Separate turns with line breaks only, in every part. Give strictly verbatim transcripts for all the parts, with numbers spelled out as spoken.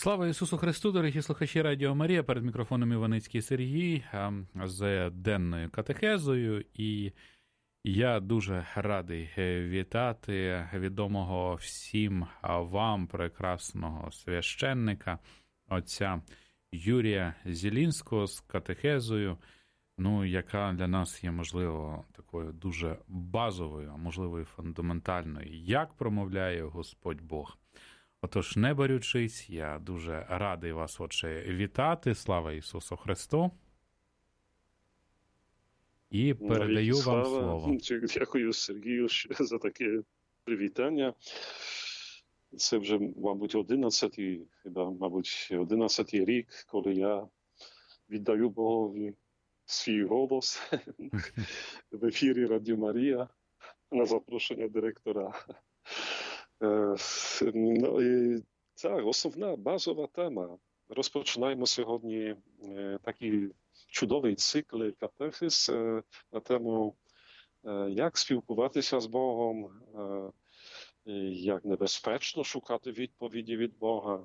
Слава Ісусу Христу, дорогі слухачі Радіо Марія, перед мікрофоном Іваницький Сергій з денною катехезою, і я дуже радий вітати відомого всім вам прекрасного священника, отця Юрія Зілінського з катехезою, ну, яка для нас є, можливо, такою дуже базовою, а можливо і фундаментальною, як промовляє Господь Бог. Отож, не борючись, я дуже радий вас, отче, вітати. Слава Ісусу Христу. І передаю
Слава.
вам слово.
Дякую, Сергію, за таке привітання. Це вже, мабуть, одинадцятий, хіба, мабуть, одинадцятий рік, коли я віддаю Богові свій голос в ефірі Радіо Марія на запрошення директора. No i tak, основна базова тема. Розпочинаємо сьогодні такий чудовий цикл катехез на тему, як спілкуватися з Богом, як небезпечно шукати відповіді від Бога,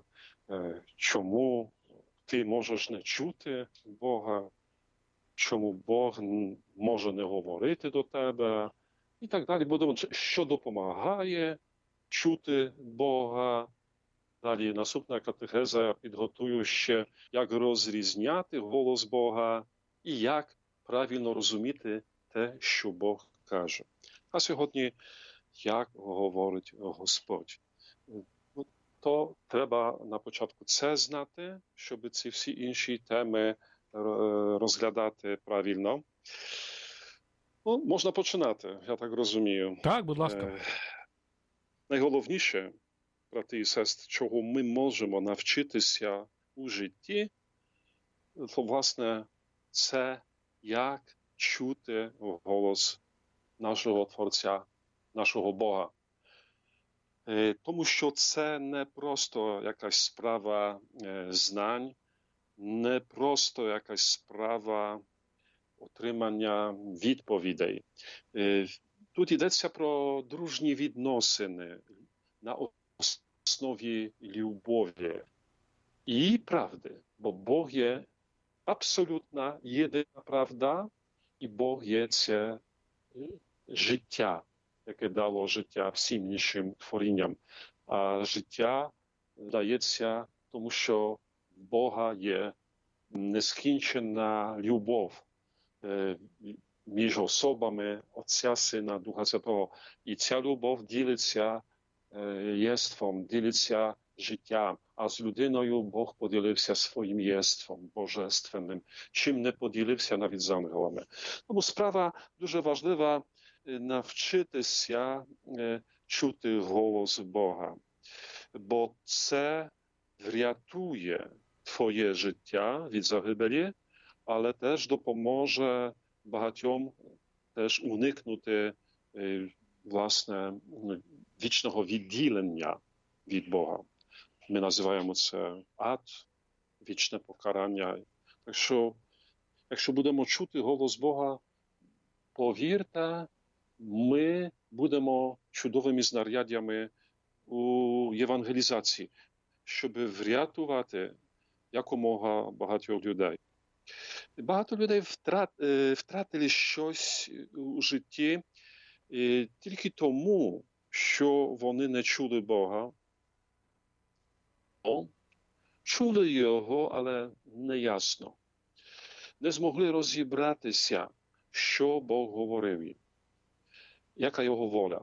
чому ти можеш не чути Бога, чому Бог може не говорити до тебе, і так далі. Будемо, що допомагає чути Бога. Далі наступна катехеза я підготую ще, як розрізняти голос Бога і як правильно розуміти те, що Бог каже. А сьогодні, як говорить Господь. То треба на початку це знати, щоб ці всі інші теми розглядати правильно. Ну, можна починати, я так розумію.
Так, будь ласка.
Найголовніше, брати і сестри, чого ми можемо навчитися у житті, то, власне, це як чути голос нашого Творця, нашого Бога. Тому що це не просто якась справа знань, не просто якась справа отримання відповідей. Тут йдеться про дружні відносини на основі любові і правди, бо Бог є абсолютна єдина правда, і Бог є це життя, яке дало життя всім іншим творінням. А життя дається тому, що в Бога є нескінчена любов між особами Отця, Сина, Духа Святого. І ця любов ділиться єством, ділиться життям. А з людиною Бог поділився своїм єством божественним, чим не поділився навіть з ангелами. Тому справа дуже важлива навчитися чути голос Бога. Бо це врятує твоє життя від загибелі, але теж допоможе багатьом теж уникнути, власне, вічного відділення від Бога. Ми називаємо це ад, вічне покарання. Так що, якщо будемо чути голос Бога, повірте, ми будемо чудовими знаряддями у євангелізації, щоб врятувати якомога багатьох людей. Багато людей втрат, втратили щось у житті тільки тому, що вони не чули Бога. Чули Його, але неясно. Не змогли розібратися, що Бог говорив їм, яка Його воля.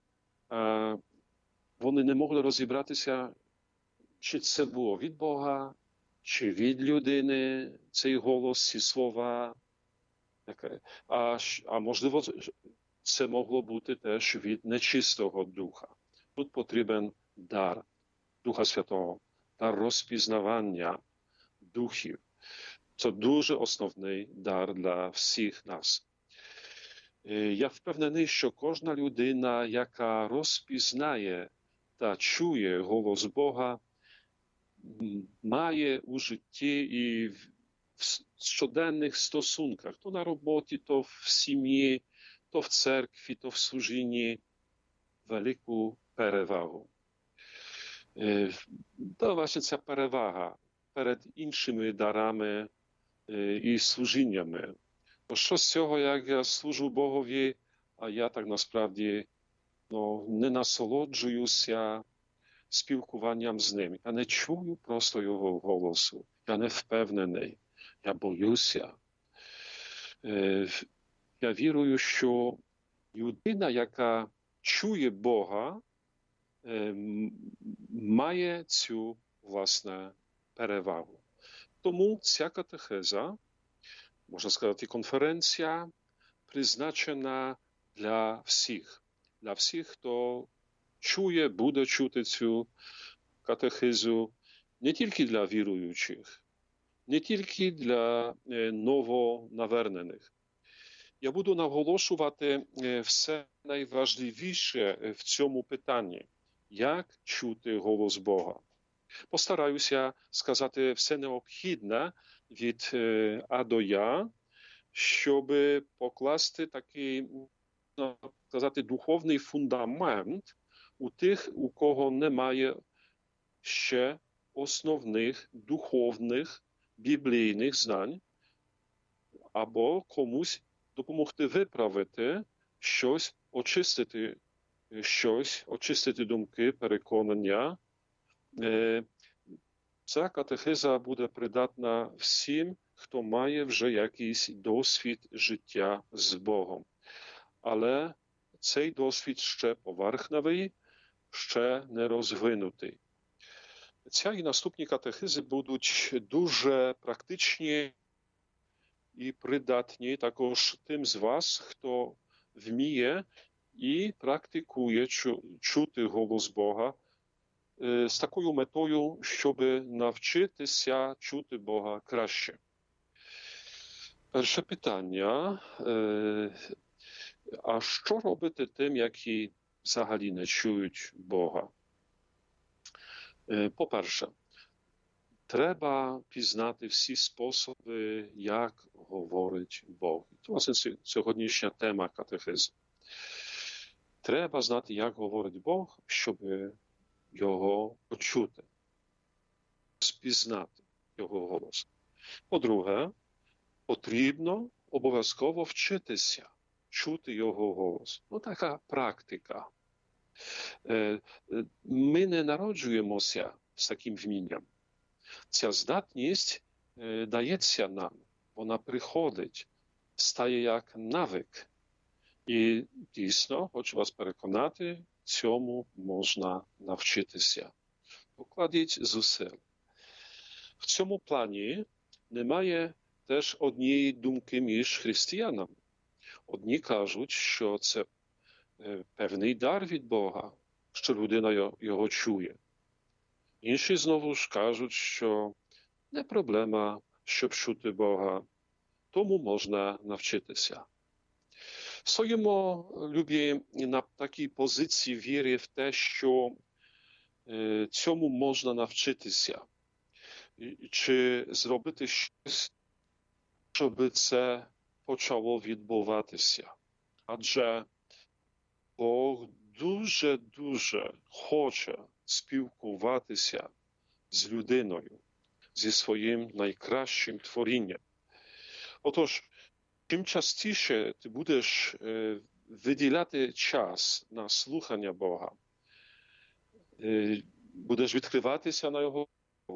Вони не могли розібратися, чи це було від Бога, чи від людини цей голос, ці слова. А, а можливо, це могло бути теж від нечистого духа. Тут потрібен дар Духа Святого, дар розпізнавання духів. Це дуже основний дар для всіх нас. Я впевнений, що кожна людина, яка розпізнає та чує голос Бога, має у житті і в щоденних стосунках, то на роботі, то в сім'ї, то в церкві, то в служінні, велику перевагу. To właśnie ця перевага перед іншими дарами і служіннями. Бо що з цього, як я служу Богові, а я так насправді ну, не насолоджуюся спілкуванням з ним. Я не чую просто його голосу. Я не впевнений. Я боюся. Я вірую, що людина, яка чує Бога, має цю, власне, перевагу. Тому ця катехеза, можна сказати, конференція, призначена для всіх. Для всіх, хто чує, буде чути цю катехизу, не тільки для віруючих, не тільки для новонавернених. Я буду наголошувати все найважливіше в цьому питанні. Як чути голос Бога? Постараюся сказати все необхідне від А до Я, щоб покласти такий, сказати, духовний фундамент у тих, у кого немає ще основних духовних біблійних знань, або комусь допомогти виправити щось, очистити щось, очистити думки, переконання. Ця катехиза буде придатна всім, хто має вже якийсь досвід життя з Богом. Але цей досвід ще поверхневий, ще не розвинутий. Ця і наступні катехизи будуть дуже практичні і придатні також тим з вас, хто вміє і практикує чути голос Бога з такою метою, щоб навчитися чути Бога краще. Перше питання. А що робити тим, які взагалі не чують Бога? По-перше, треба пізнати всі способи, як говорить Бог. Це, власне, сьогоднішня тема катехизи. Треба знати, як говорить Бог, щоб його почути, спізнати його голос. По-друге, потрібно обов'язково вчитися чути його голос. Ну, така практика. Ми не народжуємося з таким вмінням. Ця здатність дається нам, вона приходить, стає як навик. І дійсно, хочу вас переконати, цьому можна навчитися. Покладіть зусиль. В цьому плані немає теж однієї думки між християнами. Одні кажуть, що це певний дар від Бога, що людина його чує. Інші знову ж кажуть, що не проблема, щоб чути Бога, тому можна навчитися. Стоїмо, любі, на такій позиції віри в те, що цьому можна навчитися. Чи зробити щось, щоб це почало відбуватися. Адже Бог дуже-дуже хоче спілкуватися з людиною, зі своїм найкращим творінням. Отож, чим частіше ти будеш виділяти час на слухання Бога, будеш відкриватися на Його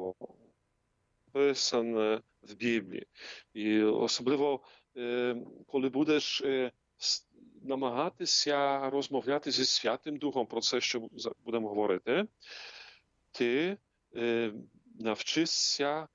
написане в Біблії. І особливо, коли будеш намагатися розмовляти зі Святим Духом про це, що будемо говорити, ти навчишся,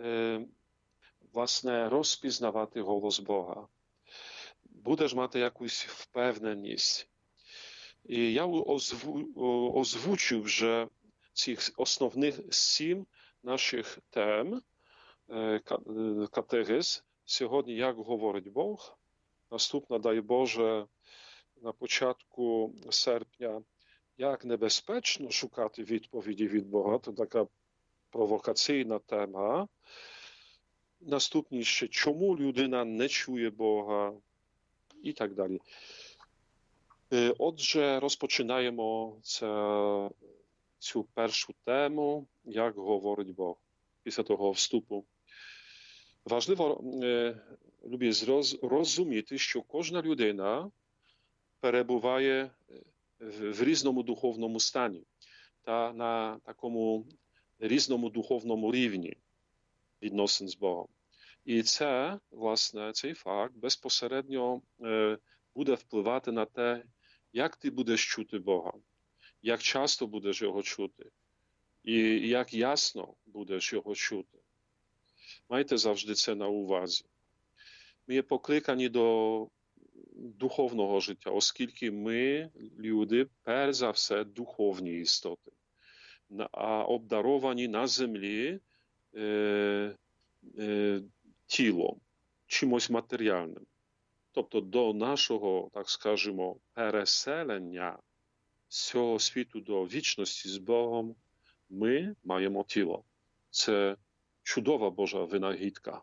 власне, розпізнавати голос Бога. Будеш мати якусь впевненість. І я озву, озвучив вже цих основних сім наших тем катехиз. Сьогодні, як говорить Бог. Наступна, дай Боже, на початку серпня, як небезпечно шукати відповіді від Бога. Це така провокаційна тема. Наступні ще, чому людина не чує Бога і так далі. Отже, розпочинаємо це цю першу тему, як говорить Бог після того вступу. Важливо, любі, розуміти, що кожна людина перебуває в різному духовному стані та на такому різному духовному рівні відносин з Богом. І це, власне, цей факт безпосередньо буде впливати на те, як ти будеш чути Бога, як часто будеш його чути і як ясно будеш його чути. Майте завжди це на увазі. Ми є покликані до духовного життя, оскільки ми, люди, перш за все, духовні істоти, а обдаровані на землі е, е, тілом, чимось матеріальним. Тобто до нашого, так скажемо, переселення з цього світу до вічності з Богом ми маємо тіло. Це чудова Божа винагідка.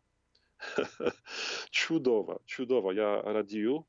Чудова, чудова. Я радію,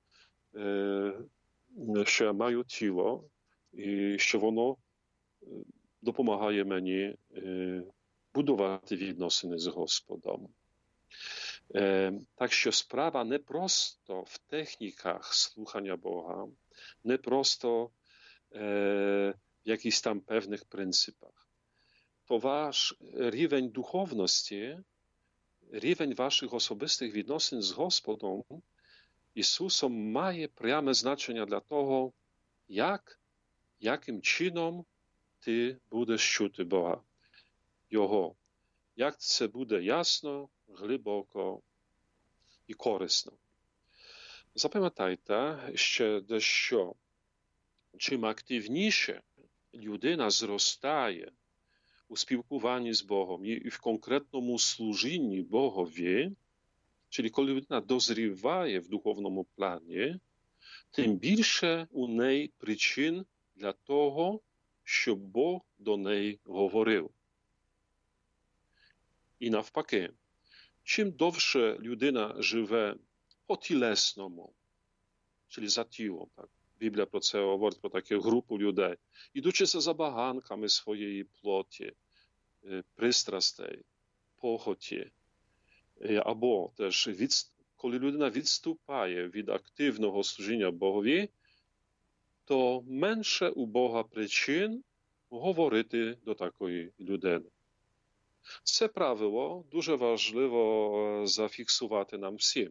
що я маю тіло і що воно допомагає мені будувати відносини з Господом. Так що справа не просто в техніках слухання Бога, не просто в jakichś tam pewnych pryncypach. To wasz рівень духовності, рівень ваших особистих відносин з Господом Ісусом має пряме значення для того, як, яким чином ти будеш чути Бога, Його. Як це буде ясно, глибоко і корисно. Запам'ятайте ще дещо. Чим активніше людина зростає у спілкуванні з Богом і в конкретному служінні Богові, czyli коли людина дозріває в духовному плані, тим більше у неї причин для того, щоб Бог до неї говорив. І навпаки, чим довше людина живе по-тілесному, czyli za тілом, так, Біблія про це говорить, про таку групу людей, ідучи за забаганками своєї плоті, пристрастей, похоті, або теж, від, коли людина відступає від активного служіння Богові, то менше у Бога причин говорити до такої людини. Це правило дуже важливо зафіксувати нам всім.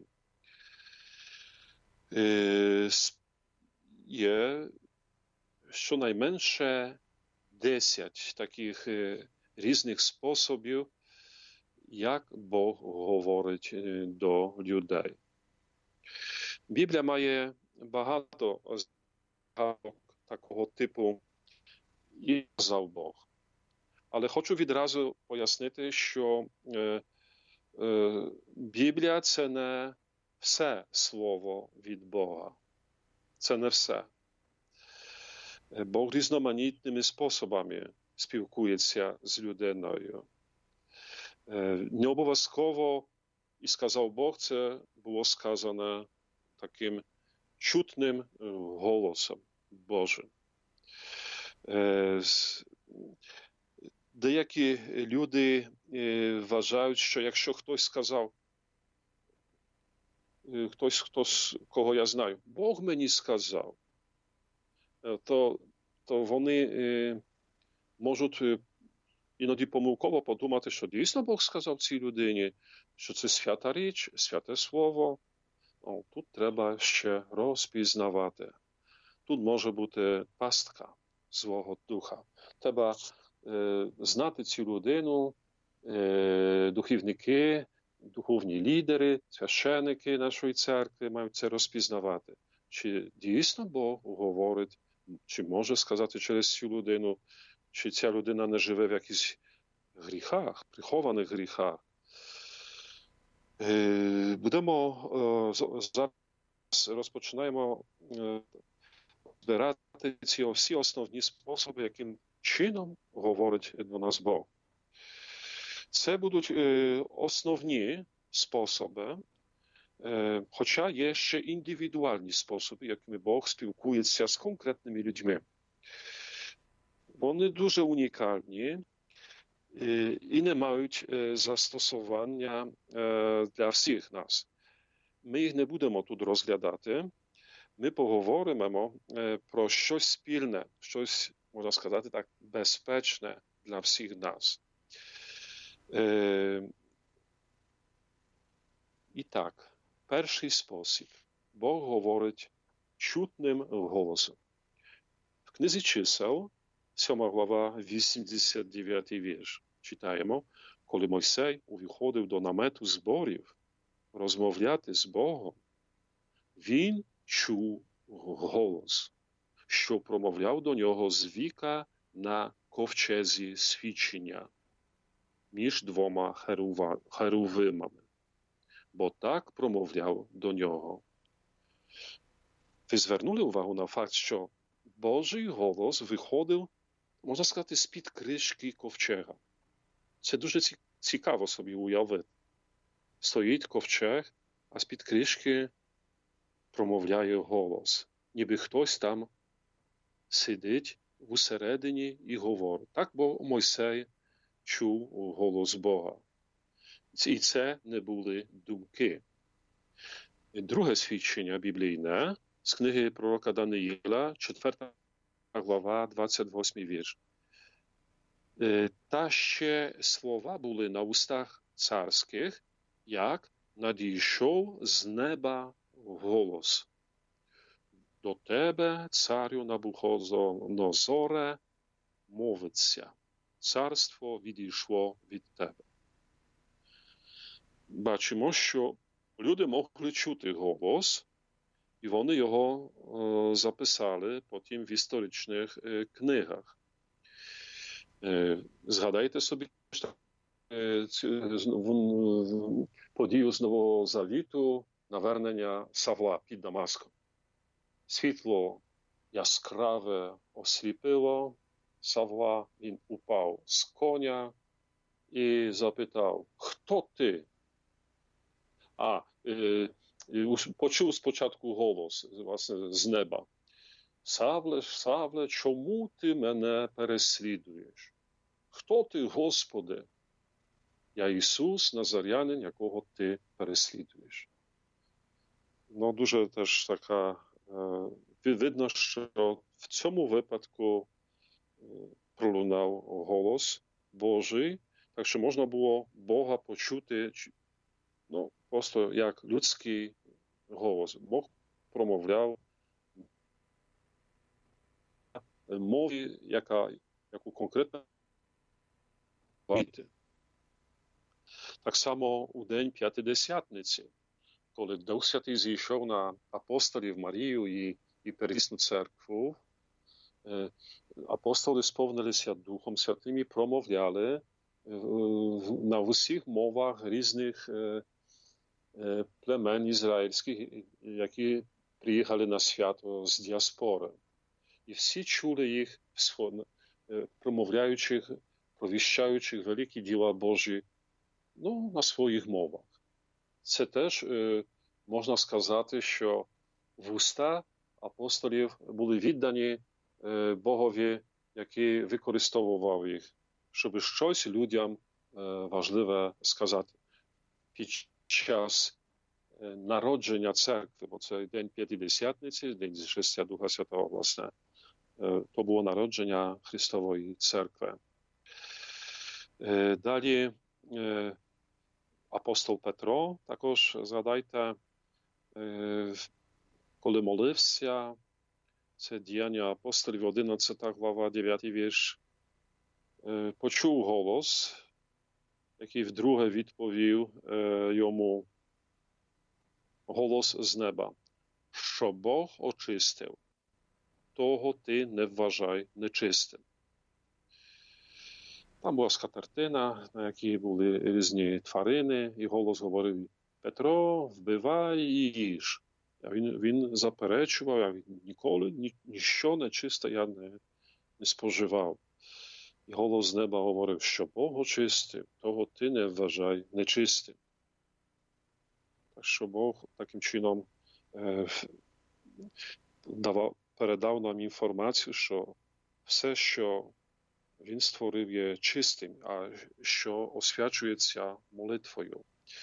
Є щонайменше десять таких різних способів, як Бог говорить до людей. Біблія має багато згадок такого типу і казав Бог. Але хочу відразу пояснити, що е, е, Біблія – це не все слово від Бога. Це не все. Бог різноманітними способами спілкується з людиною. Не обов'язково, і сказав Бог, це було сказано таким чутним голосом Божим. Деякі люди вважають, що якщо хтось сказав, хтось, хтось, кого я знаю, Бог мені сказав, то, то вони можуть іноді помилково подумати, що дійсно Бог сказав цій людині, що це свята річ, святе слово. О, тут треба ще розпізнавати. Тут може бути пастка злого духа. Треба е, знати цю людину, е, духовники, духовні лідери, священики нашої церкви мають це розпізнавати. Чи дійсно Бог говорить, чи може сказати через цю людину, чи ця людина не живе в якихось гріхах, прихованих гріхах. Е, будемо, е, зараз розпочинаємо е, збирати ці всі основні способи, яким чином говорить до нас Бог. Це будуть е, основні способи, е, хоча є ще індивідуальні способи, якими Бог спілкується з конкретними людьми. Вони дуже унікальні і не мають застосування для всіх нас. Ми їх не будемо тут розглядати. Ми поговоримо про щось спільне, щось, можна сказати так, безпечне для всіх нас. І так, перший спосіб. Бог говорить чутним голосом. В книзі чисел, сьома глава, вісімдесят дев'ятий вірш, читаємо, коли Мойсей увіходив до намету зборів розмовляти з Богом, він чув голос, що промовляв до нього з віка на ковчезі свідчення між двома херувимами, бо так промовляв до нього. Ви звернули увагу на факт, що Божий голос виходив, можна сказати, з-під кришки ковчега. Це дуже цікаво собі уявити. Стоїть ковчег, а з-під кришки промовляє голос. Ніби хтось там сидить усередині і говорить. Так, бо Мойсей чув голос Бога. І це не були думки. Друге свідчення біблійне з книги пророка Даниїла, четверта глава, двадцять восьмий вірш. Та ще слова були на устах царських, як надійшов з неба голос. До тебе, царю Навуходонозоре, мовиться. Царство відійшло від тебе. Бачимо, що люди могли чути голос, і вони його е, записали потім в історичних е, книгах. Е, згадайте собі е, подію з Нового Завіту, навернення Савла під Дамаском. Світло яскраве осліпило Савла, він упав з коня і запитав, хто ти? А, е, почув спочатку голос, власне, з неба. Савле, Савле, чому ти мене переслідуєш? Хто ти, Господи? Я Ісус, Назарянин, якого ти переслідуєш. Ну, дуже теж така, е, видно, що в цьому випадку е, пролунав голос Божий, так що можна було Бога почути, ну, просто як людський голос. Бог промовляв мові, яка, яку конкретно бачити. Так само у день П'ятидесятниці, коли Дух Святий зійшов на апостолів Марію і, і Первісну церкву, апостоли сповнилися Духом Святим і промовляли на усіх мовах різних племен ізраїльських, які приїхали на свято з діаспори. І всі чули їх, промовляючих, провіщаючих великі діла Божі, ну, на своїх мовах. Це теж е, можна сказати, що вуста апостолів були віддані е, Богові, який використовував їх, щоб щось людям е, важливе сказати. Під час е, народження церкви, бо це день П'ятидесятниці, день зішестя Духа Святого, власне, е, то було народження Христової церкви. Е, далі е, апостол Петро, також згадайте, коли молився, це Діяння апостолів, одинадцята глава, дев'ятий вірш, почув голос, який вдруге відповів йому голос з неба, що Бог очистив, того ти не вважай нечистим. Там була скатертина, на якій були різні тварини, і голос говорив, Петро, вбивай і їж. А він, він заперечував, я ніколи ні, ніщо нечисте я не, не споживав. І голос з неба говорив, що Бог очистив, того ти не вважай нечистим. Так що Бог таким чином е, давав, передав нам інформацію, що все, що Він створив є чистим, а що освячується молитвою.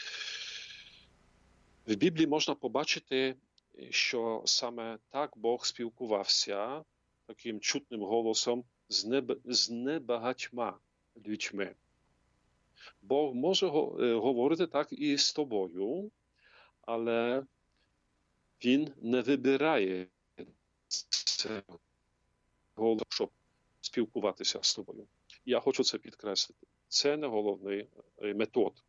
В Біблії можна побачити, що саме так Бог спілкувався таким чутним голосом з, неб... з небагатьма людьми. Бог може говорити так і з тобою, але Він не вибирає голос, щоб спілкуватися з тобою. Я хочу це підкреслити. Це не головний метод.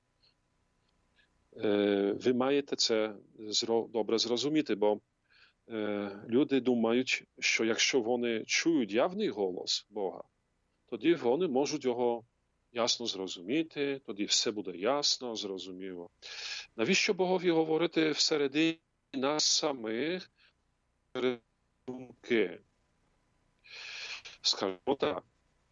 Ви маєте це добре зрозуміти, бо люди думають, що якщо вони чують явний голос Бога, тоді вони можуть його ясно зрозуміти, тоді все буде ясно, зрозуміло. Навіщо Богові говорити всередині нас самих думки? Скажімо так.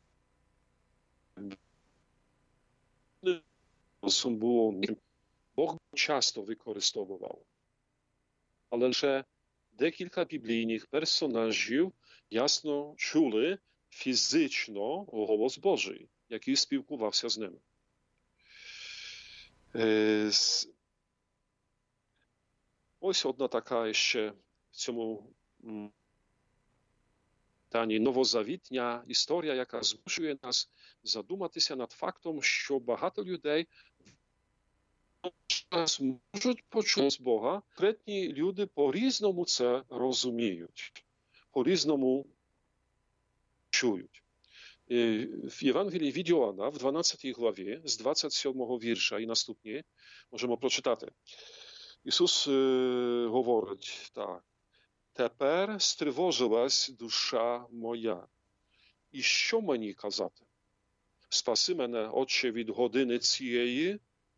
Було, Бог часто використовував, але лише декілька біблійних персонажів ясно чули фізично голос Божий, який спілкувався з ними. Ось одна така ще в цьому питанні новозавітня історія, яка змушує нас задуматися над фактом, що багато людей можуть почути з Бога. Конкретні люди по-різному це розуміють, по-різному чують. В Євангелії від Йоанна, в дванадцятій главі, з двадцять сьомого вірша і наступні, можемо прочитати. Ісус е, говорить так. Тепер стривожилась душа моя. І що мені казати? Спаси мене, Отче, від години цієї,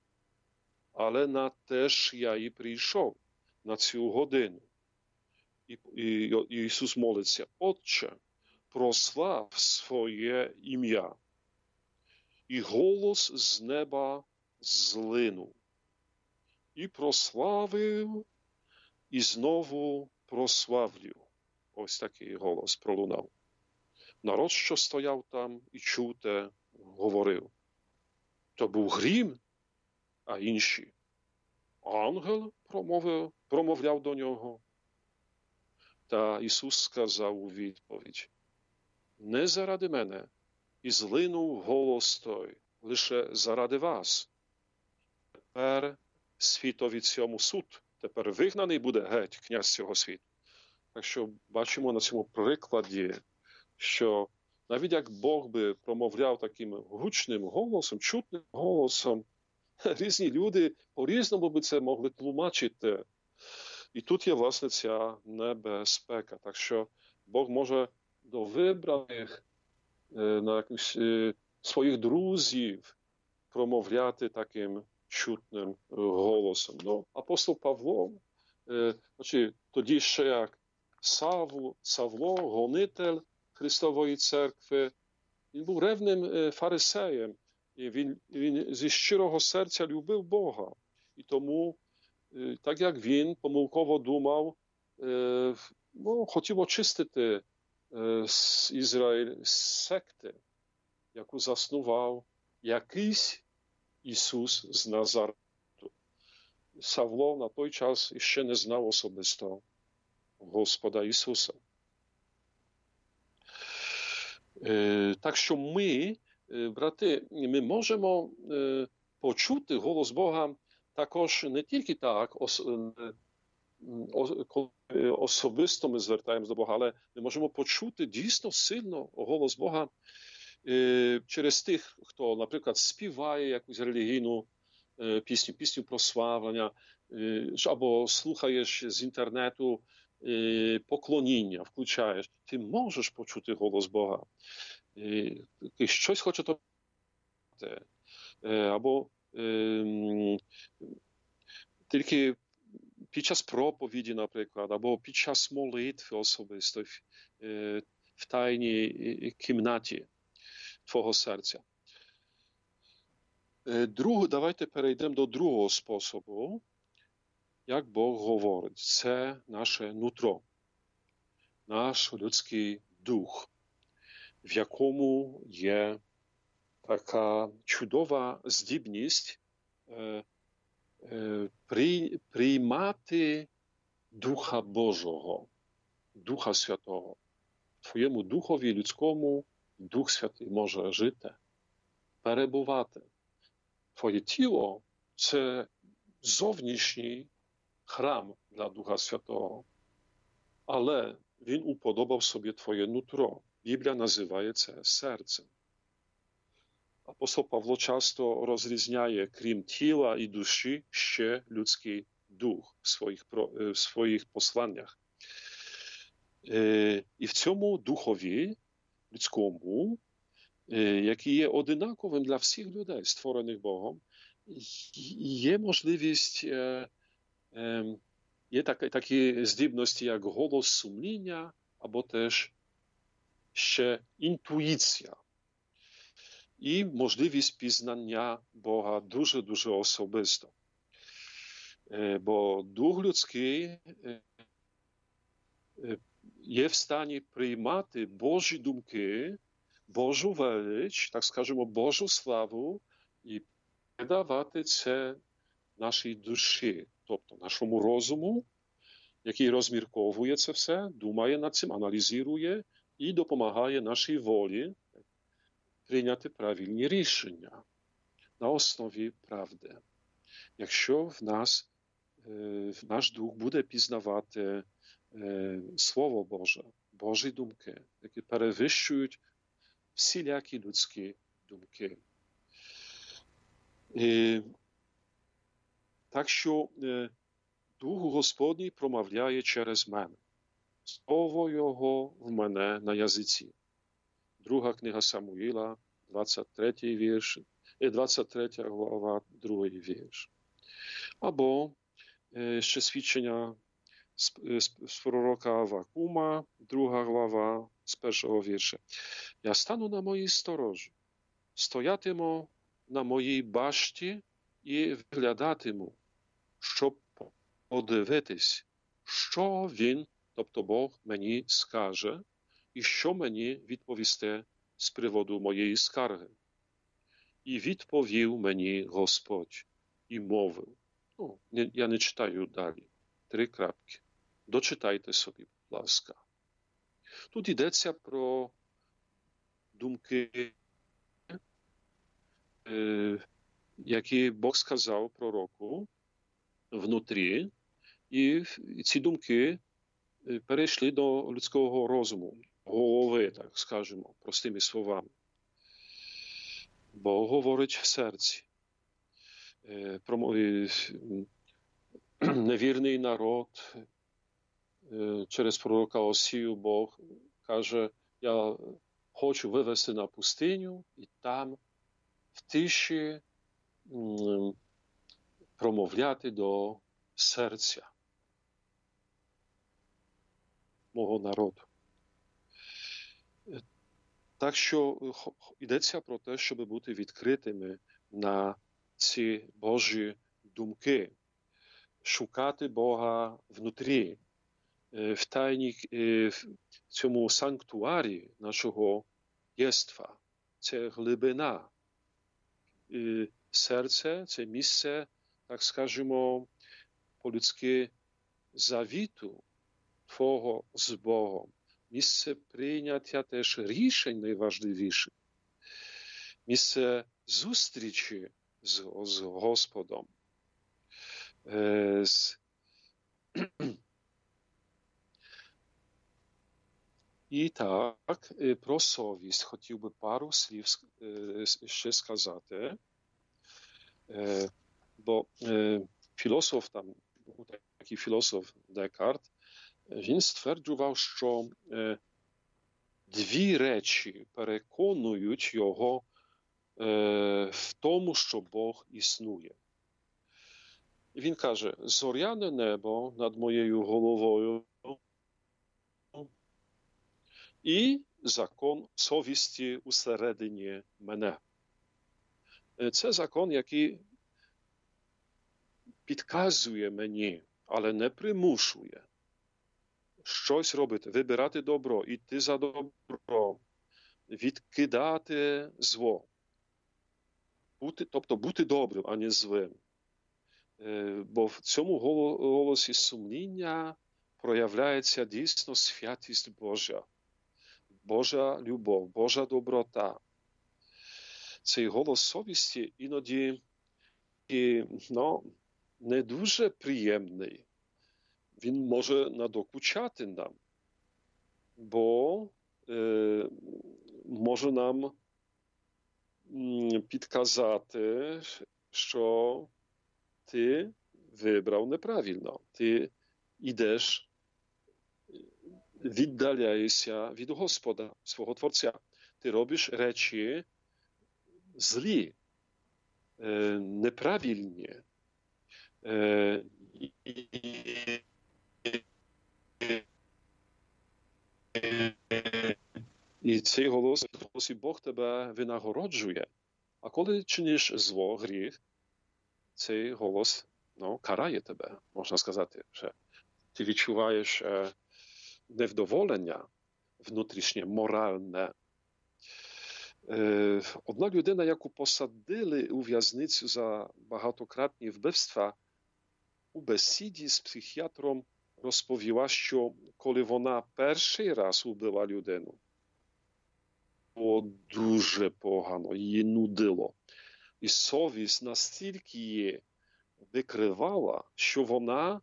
але на те ж я і прийшов, на цю годину. І, і, і Ісус молиться, Отче, прослав своє ім'я. І голос з неба злинув. І прославив, і знову прославлю. Ось такий голос пролунав. Народ, що стояв там і чув те, говорив. То був грім, а інші. Ангел промовив, промовляв до нього. Та Ісус сказав у відповідь. Не заради мене і злинув голос той, лише заради вас. Тепер світові цьому суд. Тепер вигнаний буде геть князь цього світу. Так що бачимо на цьому прикладі, що навіть як Бог би промовляв таким гучним голосом, чутним голосом, різні люди по-різному би це могли тлумачити. І тут є, власне, ця небезпека. Так що Бог може до вибраних на якусь, своїх друзів промовляти таким чутним голосом. Ну, апостол Павло, е, значить, тоді ще як Савло, Савло, гонитель Христової церкви, він був ревним е, фарисеєм, і він, він зі щирого серця любив Бога. І тому, е, так як він помилково думав, е, ну, хотів очистити е, з Ізраїль з секти, яку заснував якийсь Ісус з Назарету. Савло на той час ще не знав особисто Господа Ісуса. Е, так що ми, е, брати, ми можемо е, почути голос Бога також не тільки так, ос, е, о, особисто ми звертаємось до Бога, але ми можемо почути дійсно сильно голос Бога через тих, хто, наприклад, співає якусь релігійну пісню, пісню прославлення, або слухаєш з інтернету поклоніння, включаєш. Ти можеш почути голос Бога. Ти щось хоче тобі, або тільки під час проповіді, наприклад, або під час молитви особисто в тайній кімнаті твого серця. Друг, давайте перейдемо до другого способу, як Бог говорить. Це наше нутро, наш людський дух. в якому є така чудова здібність приймати Духа Божого, Духа Святого. В твоєму духові людському Дух Святий може жити, перебувати. Твоє тіло – це зовнішній храм для Духа Святого. Але Він уподобав собі твоє нутро. Біблія називає це серцем. Апостол Павло часто розрізняє, крім тіла і душі, ще людський дух в своїх, в своїх посланнях. І в цьому духові людському, який є одинаковим для всіх людей, створених Богом, є можливість, є такі здібності, як голос сумління, або теж ще інтуїція. І можливість пізнання Бога дуже-дуже особисто. Бо дух людський є в стані приймати Божі думки, Божу велич, так скажемо, Божу славу і передавати це нашій душі, тобто нашому розуму, який розмірковує це все, думає над цим, аналізує і допомагає нашій волі прийняти правильні рішення на основі правди. Якщо в нас, в наш дух буде пізнавати Слово Боже, Божі думки, які перевищують всілякі людські думки. І, так що Дух Господній промовляє через мене. Слово Його в мене на язиці. Друга книга Самуїла, двадцять третій вірш, двадцять третя глава, другий вірш. Або ще свідчення з, з, з пророка Авакума, друга глава, з першого вірша. Я стану на моїй сторожі, стоятиму на моїй башті і виглядатиму, щоб подивитись, що він, тобто Бог, мені скаже, і що мені відповісте з приводу моєї скарги. І відповів мені Господь і мовив. Ну, не, я не читаю далі. Три крапки. Дочитайте собі, будь ласка. Тут йдеться про думки, е, які Бог сказав пророку внутрі, і ці думки перейшли до людського розуму, голови, так скажемо, простими словами. Бог говорить в серці. Невірний народ через пророка Осію Бог каже, я хочу вивести на пустиню і там в тиші промовляти до серця мого народу. Так що йдеться про те, щоб бути відкритими на ці Божі думки, шукати Бога внутрі, в тайні, в цьому санктуарі нашого єства. Це глибина. Серце – це місце, так скажемо, по-людськи завіту Твого з Богом. Місце прийняття теж рішень найважливіших. Місце зустрічі з, з Господом. Е, з... І так, про совість хотів би пару слів ще сказати. Е, бо е, філософ там, такий філософ Декарт, він стверджував, що е, дві речі переконують його е, в тому, що Бог існує. І він каже, зоряне небо над моєю головою і закон совісті усередині мене. Це закон, який підказує мені, але не примушує щось робити, вибирати добро, йти за добром, відкидати зло. Бути, тобто бути добрим, а не злим. Бо в цьому голосі сумління проявляється дійсно святість Божа, Божа любов, Божа доброта. Цей голос совісті іноді і, ну, не дуже приємний. Він може надокучати нам, бо е, може нам підказати, що ти вибрав неправильно. Ти йдеш, віддаляєшся від Господа, свого Творця. Ти робиш речі злі, неправильні. І цей голос, голос і Бог тебе винагороджує. А коли чиниш зло, гріх, цей голос, ну, карає тебе, можна сказати, що ти відчуваєш е, невдоволення внутрішнє, моральне. Е, одна людина, яку посадили у в'язницю за багатократні вбивства, у бесіді з психіатром розповіла, що коли вона перший раз убила людину, було дуже погано, її нудило. І совість настільки її викривала, що вона,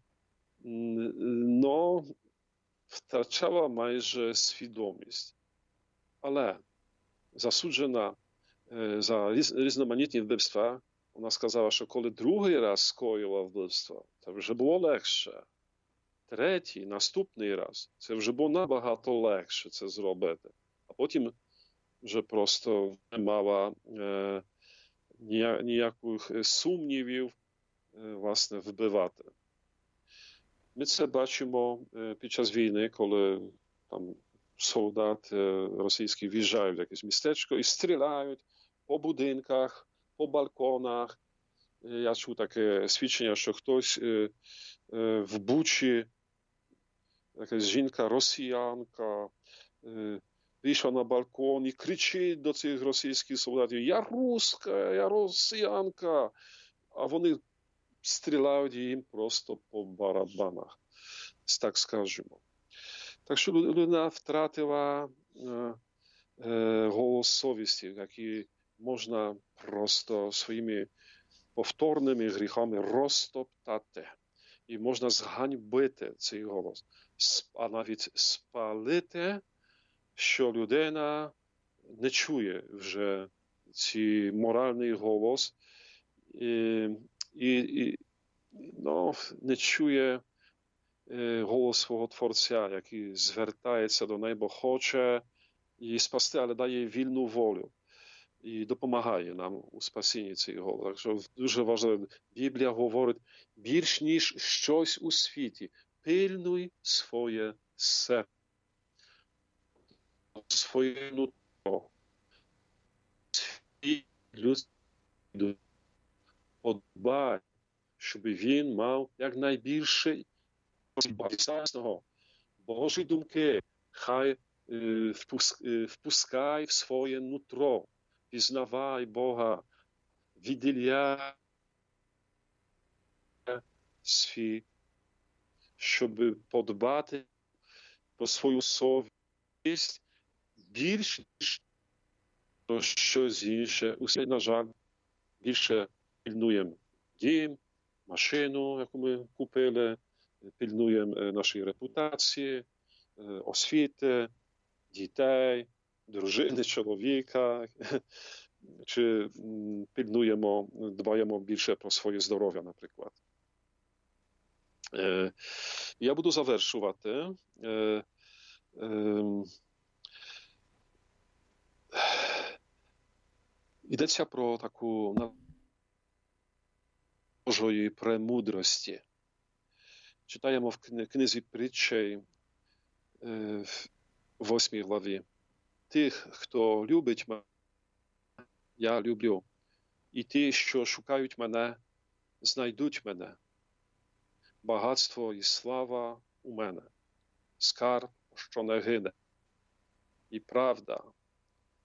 ну, втрачала майже свідомість. Але засуджена за різноманітні вбивства, вона сказала, що коли другий раз скоїла вбивство, це вже було легше. Третій, наступний раз, це вже було набагато легше це зробити. А потім вже просто не мала е, ніяких сумнівів, е, власне, вбивати. Ми це бачимо е, під час війни, коли там солдати російські в'їжджають в якесь містечко і стріляють по будинках, по балконах. Я чув таке свідчення, що хтось е, е, в Бучі, якась жінка-росіянка, е, вийшла на балкон і кричить до цих російських солдатів: «Я руська, я росіянка!» А вони стріляють їм просто по барабанах, так скажемо. Так що людина втратила е, е, голос совісті, який можна просто своїми повторними гріхами розтоптати. І можна зганьбити цей голос, а навіть спалити, що людина не чує вже цей моральний голос і, і, і ну, не чує е, голос свого Творця, який звертається до неї, бо хоче її спасти, але дає вільну волю і допомагає нам у спасінні цих голос. Так що дуже важливо, Біблія говорить: більш ніж щось у світі, пильнуй своє серце, своє нутро, свій людський, подбай, щоб він мав якнайбільше Божі думки, хай е, впуск, е, впускай в своє нутро, пізнавай Бога, відділяй свій, щоб подбати про свою совість більш ніж про щось інше. Усе, на жаль, більше пильнуємо дім, машину, яку ми купили, пильнуємо нашої репутації, освіти, дітей, дружини, чоловіка, чи пильнуємо, дбаємо більше про своє здоров'я, наприклад. Я буду завершувати. Йдеться про таку Божої премудрості. Читаємо в книзі Притчей в восьмій главі. Тих, хто любить мене, я люблю. І ті, що шукають мене, знайдуть мене. Багатство і слава у мене. Скарб, що не гине. І правда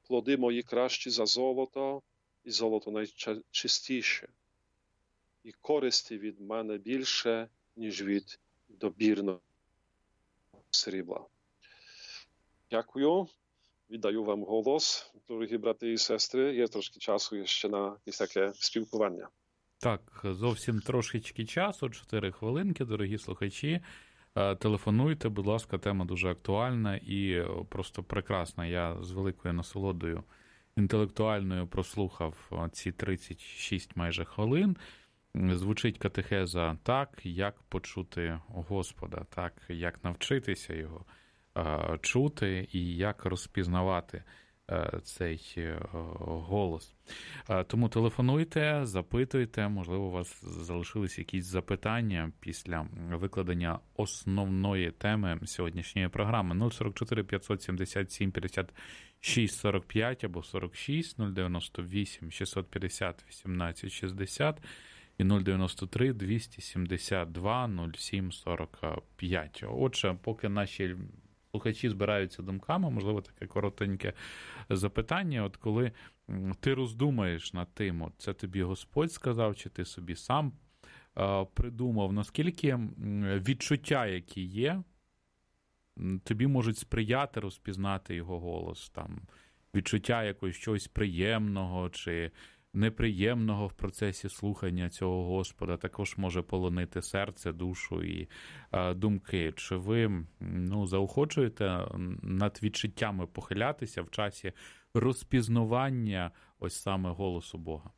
плоди мої кращі за золото, і золото найчистіше. І користі від мене більше, ніж від добірного срібла. Дякую. Віддаю вам голос, дорогі брати і сестри. Є трошки часу ще на якесь таке спілкування.
Так, зовсім трошечки часу, чотири хвилинки, дорогі слухачі. Телефонуйте, будь ласка, тема дуже актуальна і просто прекрасна. Я з великою насолодою інтелектуальною прослухав ці тридцять шість майже хвилин. Звучить катехеза так, як почути Господа, так, як навчитися його чути і як розпізнавати цей голос. Тому телефонуйте, запитуйте, можливо, у вас залишились якісь запитання після викладення основної теми сьогоднішньої програми. нуль сорок чотири п'ятсот сімдесят сім п'ятдесят шість сорок п'ять або сорок шість, нуль дев'яносто вісім шістсот п'ятдесят вісімнадцять шістдесят і нуль дев'яносто три двісті сімдесят два нуль сім сорок п'ять. Отже, поки наші слухачі збираються думками, можливо, таке коротеньке запитання. От коли ти роздумаєш над тим, от це тобі Господь сказав, чи ти собі сам е, придумав, наскільки відчуття, які є, тобі можуть сприяти розпізнати його голос, там, відчуття якогось чогось приємного, чи неприємного в процесі слухання цього Господа, також може полонити серце, душу і е, думки. Чи ви ну, заохочуєте над відчуттями похилятися в часі розпізнавання ось саме голосу Бога?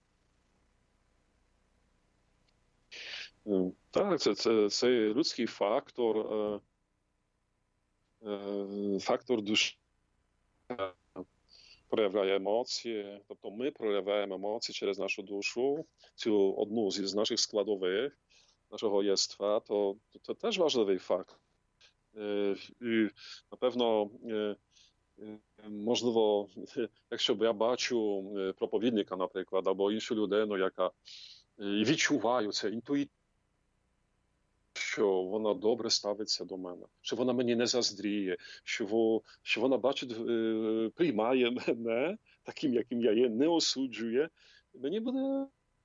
Так, це, це, це людський фактор, е, е, фактор душі. Проявляє емоції, тобто ми проявляємо емоції через нашу душу, цю одну з наших складових нашого єства, то це теж важливий факт. І, напевно, можливо, якщо б я бачу проповідника, наприклад, або іншу людину, яка відчуває це інтуїтивно, що вона добре ставиться до мене, що вона мені не заздріє, що, що вона бачить, приймає мене таким, яким я є, не осуджує. Мені буде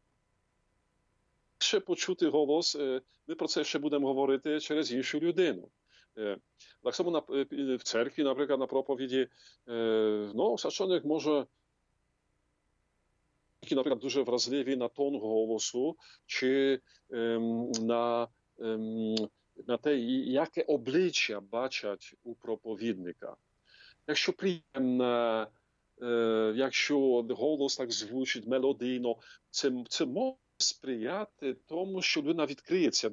ще почути голос, ми про це ще будемо говорити через іншу людину. Так само на, в церкві, наприклад, на проповіді, ну, священик може наприклад, дуже вразливі на тон голосу, чи на на те, яке обличчя бачать у проповідника. Якщо приємне, якщо голос так звучить мелодійно, це, це може сприяти тому, що людина відкриється.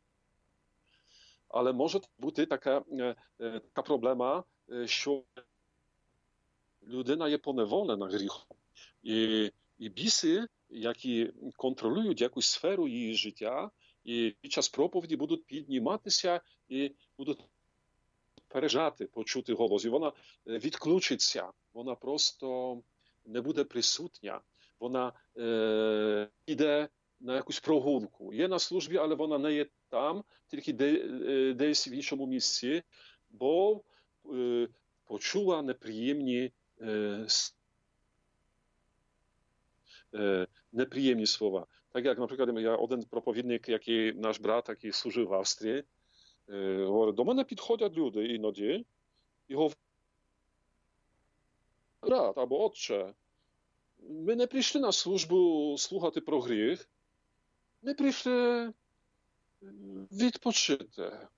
Але може бути така, така проблема, що людина є поневолена гріхом. І, і біси, які контролюють якусь сферу її життя, і під час проповіді будуть підніматися і будуть пережати, почути голос. І вона відключиться, вона просто не буде присутня. Вона е, йде на якусь прогулку. Є на службі, але вона не є там, тільки де, десь в іншому місці, бо е, почула неприємні, е, е, неприємні слова. Так як, наприклад, я один проповідник, який наш брат, який служив в Австрії, е, говорить, до мене підходять люди іноді і говорять, брат або отче, ми не прийшли на службу слухати про гріх, ми прийшли відпочити,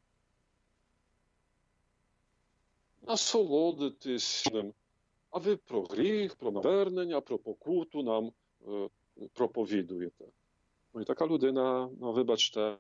насолодитись ним. А ви про гріх, про навернення, про покуту нам е, проповідуєте. Ну і така людина, ну вибачте,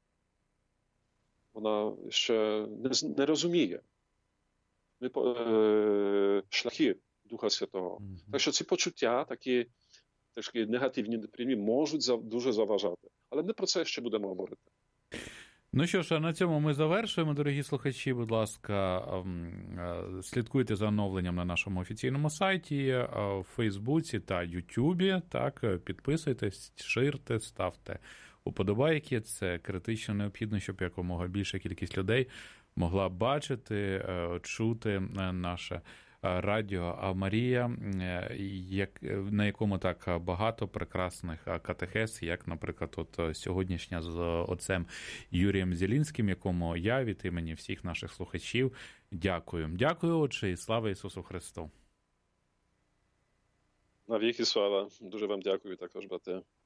вона ще не, не розуміє ми, е, шляхи Духа Святого. Mm-hmm. Так що ці почуття, такі, такі негативні прямі, можуть за, дуже заважати. Але ми про це ще будемо говорити.
Ну що ж, на цьому ми завершуємо, дорогі слухачі. Будь ласка, слідкуйте за оновленням на нашому офіційному сайті, в Фейсбуці та Ютубі. Так, підписуйтесь, ширте, ставте уподобайки. Це критично необхідно, щоб якомога більша кількість людей могла бачити, чути наше Радіо Марія, на якому так багато прекрасних катехез, як, наприклад, от сьогоднішня з отцем Юрієм Зілінським, якому я від імені всіх наших слухачів дякую. Дякую, отче, і слава Ісусу Христу.
Навіки слава. Дуже вам дякую також, брате.